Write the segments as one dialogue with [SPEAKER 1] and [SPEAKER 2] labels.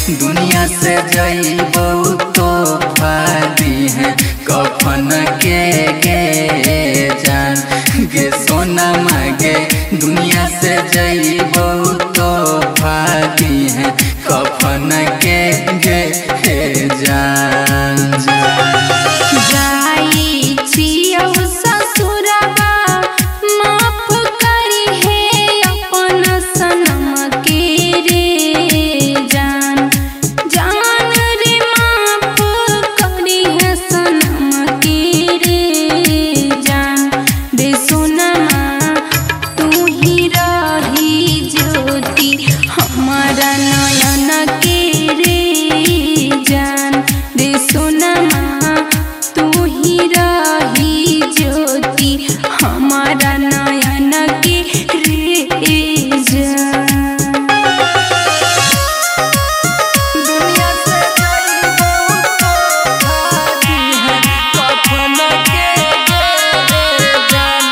[SPEAKER 1] दुनिया से जइबो तो फादी है कफन के गे जान गे सोना मागे दुनिया से जइबो तो फादी है कफन के गे जान
[SPEAKER 2] जाई छियौ ससुरबा माफ करी हे अपन सनम के रे जान जान रे माफ करी है सनम के रे जान रे सोनमा तू ही रही ज्योति हमारा नयन के रे जान रे सोनमा तू ही रही ज्योति हमारा नयन के रे जान दुनिया से जइबो तो फादी है कफन के गे जान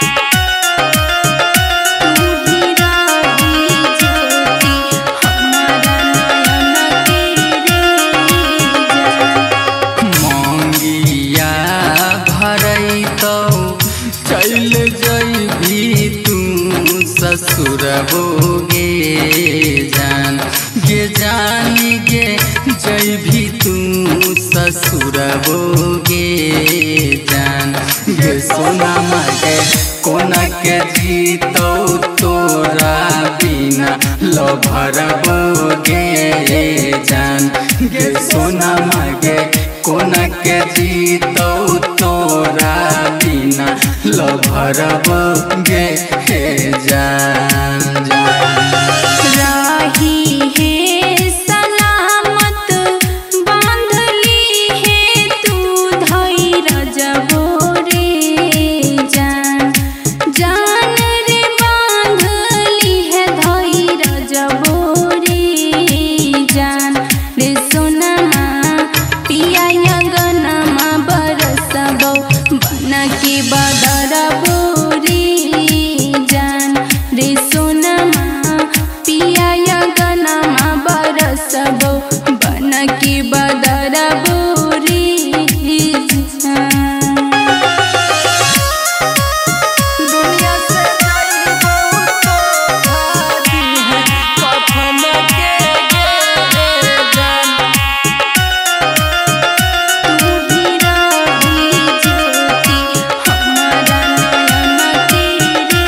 [SPEAKER 2] तू ही रही ज्योति हमारा नयन के रे जान
[SPEAKER 1] मंगिया भरई तो चल जइबी तू ससुरबो गे जान गे जइबी तू ससुरबो गे जान गे सोना मागे कोना के जीतो तोरा बिना लभरबो गे जान गे सोना मागे कोना के जीतो तोरा बिना लभरबो गे जान
[SPEAKER 2] राही है सलामत बांधली है तू धैर्य रे जान जान रे बांधली है धैर्य रे जान रे सोनमा पिया गनमा बरसबो बना के बदरबो रे जान रे सोनमा पिया गनमा बरसबो बना के बदरबो रे जान दुनिया से जइबो तो फादी है कफन के गे जान तू ही रही ज्योति हमारा नयन के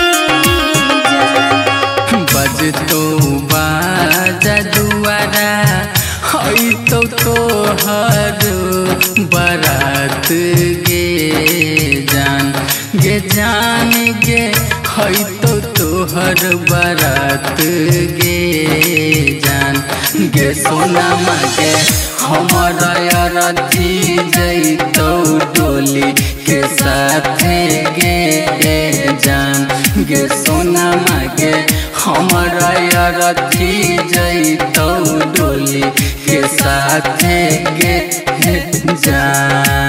[SPEAKER 2] रे जान
[SPEAKER 1] बजतो बाजा दुआरा हई तो तोहर बारात गे जान गे हई तो तोहर बारात गे जान गे सोना मागे हमारा रथी जइतो डोली के साथे गे जान गे सोना मागे हमारा रथी जइतो डोली के साथे गे जान।